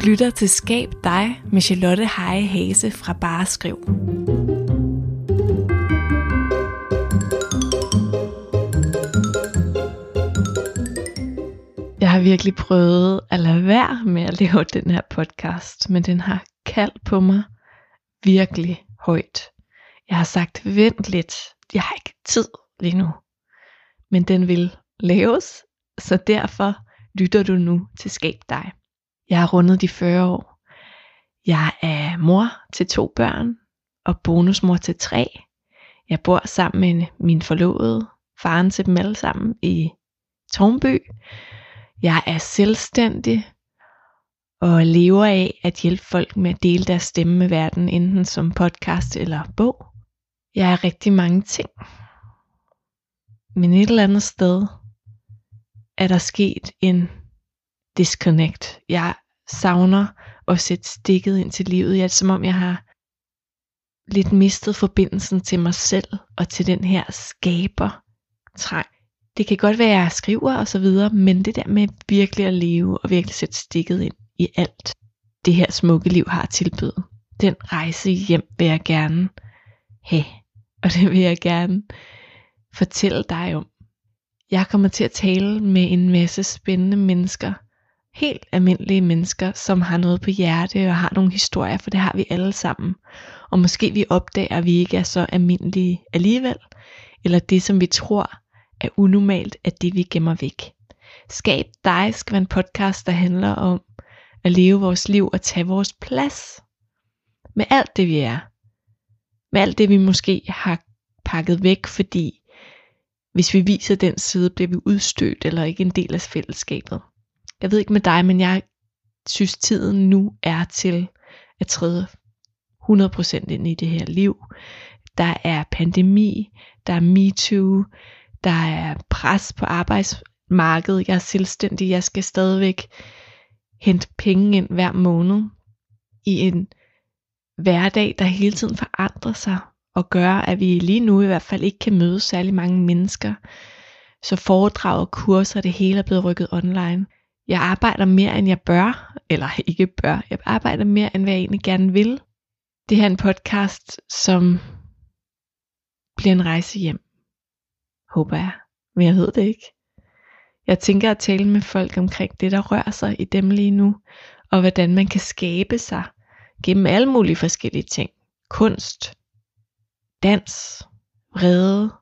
lytter til Skab dig med Charlotte Heje Hase fra Bare Skriv. Jeg har virkelig prøvet at lade være med at lave den her podcast, men den har kaldt på mig virkelig højt. Jeg har sagt, vent lidt, jeg har ikke tid lige nu, men den vil laves, så derfor lytter du nu til Skab dig. Jeg har rundet de 40 år. Jeg er mor til 2 børn og bonusmor til 3. Jeg bor sammen med min forlovede, faren til dem alle sammen i Tårnby. Jeg er selvstændig og lever af at hjælpe folk med at dele deres stemme med verden, enten som podcast eller bog. Jeg er rigtig mange ting. Men et eller andet sted er der sket en disconnect. Jeg savner at sætte stikket ind til livet. Det er som om jeg har lidt mistet forbindelsen til mig selv og til den her skabertrang. Det kan godt være, at jeg skriver og så videre, men det der med virkelig at leve og virkelig sætte stikket ind i alt, det her smukke liv har tilbydet. Den rejse hjem vil jeg gerne have, og det vil jeg gerne fortælle dig om. Jeg kommer til at tale med en masse spændende mennesker, helt almindelige mennesker, som har noget på hjerte og har nogle historier, for det har vi alle sammen. Og måske vi opdager, at vi ikke er så almindelige alligevel, eller det som vi tror er unormalt, at det vi gemmer væk. Skab dig skal være en podcast, der handler om at leve vores liv og tage vores plads. Med alt det vi er. Med alt det vi måske har pakket væk, fordi hvis vi viser den side, bliver vi udstødt eller ikke en del af fællesskabet. Jeg ved ikke med dig, men jeg synes tiden nu er til at træde 100% ind i det her liv. Der er pandemi, der er MeToo, der er pres på arbejdsmarkedet. Jeg er selvstændig, jeg skal stadigvæk hente penge ind hver måned i en hverdag, der hele tiden forandrer sig og gør, at vi lige nu i hvert fald ikke kan møde særlig mange mennesker. Så foredrag og kurser, det hele er blevet rykket online. Jeg arbejder mere end jeg bør, eller ikke bør. Jeg arbejder mere end hvad jeg egentlig gerne vil. Det her er en podcast, som bliver en rejse hjem. Håber jeg, men jeg ved det ikke. Jeg tænker at tale med folk omkring det, der rører sig i dem lige nu, og hvordan man kan skabe sig gennem alle mulige forskellige ting. Kunst, dans, vrede,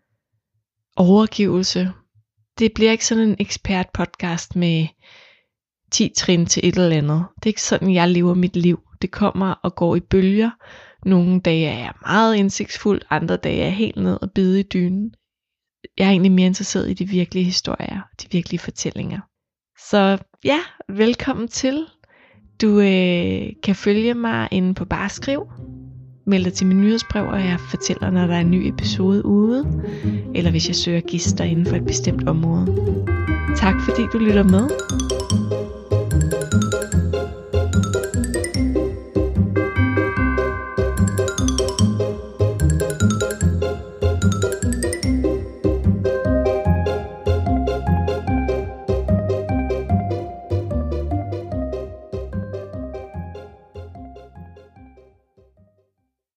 overgivelse. Det bliver ikke sådan en ekspert podcast med 10 trin til et eller andet. Det er ikke sådan jeg lever mit liv. Det kommer og går i bølger. Nogle dage er jeg meget indsigtsfuld, andre dage er jeg helt ned og bide i dynen. Jeg er egentlig mere interesseret i de virkelige historier, de virkelige fortællinger. Så ja, velkommen til. Du kan følge mig inde på Bare Skriv. Meld dig til min nyhedsbrev, og jeg fortæller, når der er en ny episode ude, eller hvis jeg søger gæster inden for et bestemt område. Tak fordi du lytter med.